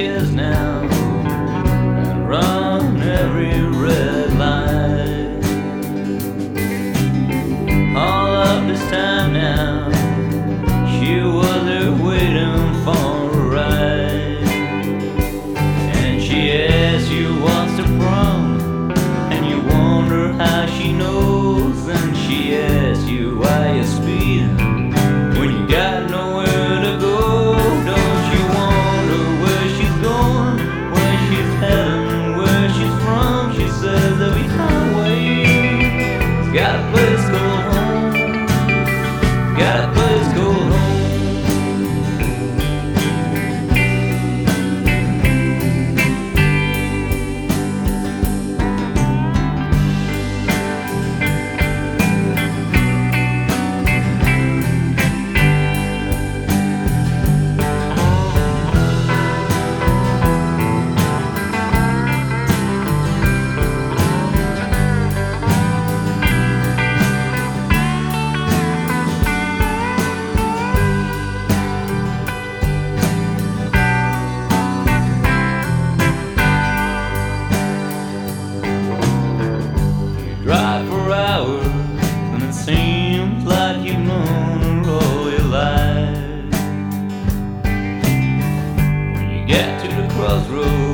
is now and run every red light. All of this time now, she was there waiting for a ride. And she asks you what's the problem, and you wonder how she knows. And she asks you why you're speeding when you got nowhere to go. Don't you wonder where she's going, where she's heading, where she's from? She says every highway has got a place called home, got a place called home. Drive for hours, and it seems like you've known her all your life. When you get to the crossroads,